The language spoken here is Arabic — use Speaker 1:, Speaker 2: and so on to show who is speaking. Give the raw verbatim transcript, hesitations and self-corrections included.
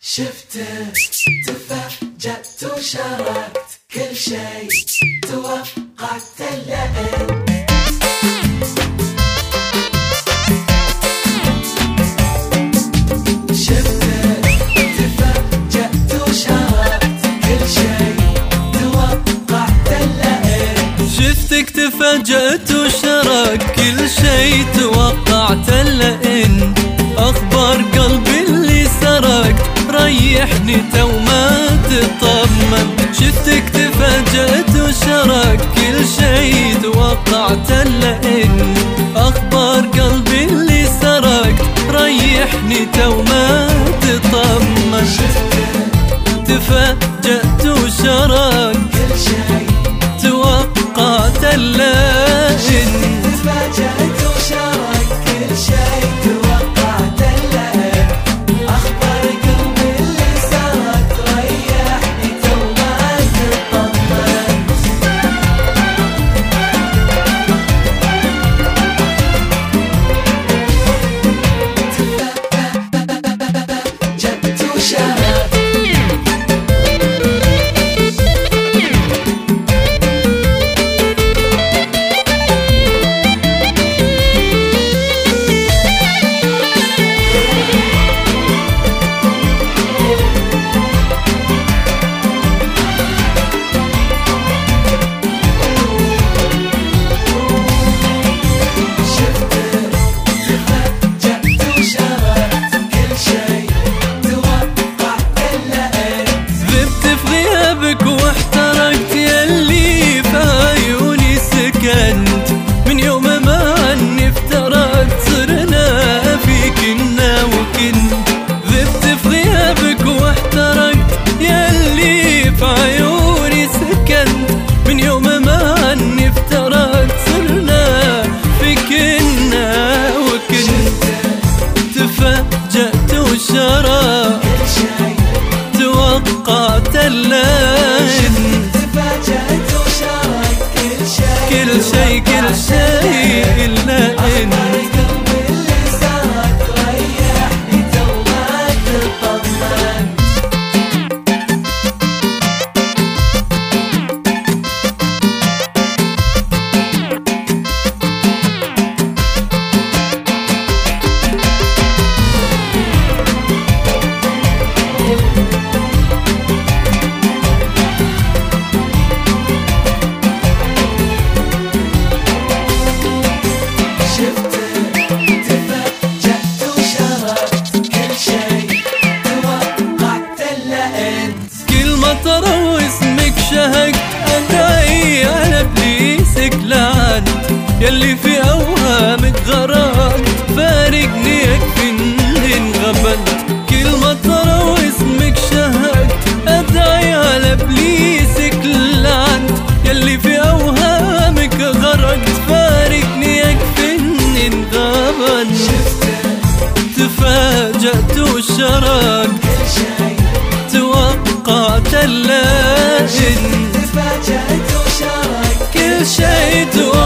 Speaker 1: شفتك تفاجأت وشاركت كل شيء توقعت لأن شفتك تفاجأت وشاركت كل شيء توقعت لأن
Speaker 2: شفتك تفاجأت وشاركت كل شيء توقعت لأن أخبار قلبي اللي سرقت ريحني تو ما تطمن. شفتك تفاجأت وشاركت كل شيء توقعت لأن أخبار قلبي اللي سرقت ريحني تو ما تطمن.
Speaker 1: شفتك
Speaker 2: تفاجأت وشاركت
Speaker 1: كل شيء
Speaker 2: توقعت لأن
Speaker 1: تفاجأت وشاركت كل شيء توقعت لأن أخبار قلبي اللي سرقت ريحني تو ما تطمن. تفاجأت وشاركت
Speaker 2: واحترقت ياللي في عيوني سكنت من يوم ما عني افترقت صرنا في كنا وكنت. ذبت في غيابك واحترقت ياللي في عيوني سكنت من يوم ما عني افترقت صرنا في كنا وكنت. تفاجأت وشاركت توقعت لأن
Speaker 1: تفاجأت وشاركت كل شيء
Speaker 2: كل شيء كل شيء لأن
Speaker 1: قلبي اللي سرقت ريحني تو ما تطمن.
Speaker 2: ترى واسمك شهقت أدعي على ابليسك لعنت يلي في أوهامك غرقت فارقني يكفي إني انغبنت. كل ما ترى واسمك شهقت أدعي على ابليسك لعنت يلي في أوهامك غرقت فارقني يكفي إني انغبنت. تفاجأت وشاركت توقعت لأن
Speaker 1: تفاجأت وشاركت
Speaker 2: كل شيء توقعت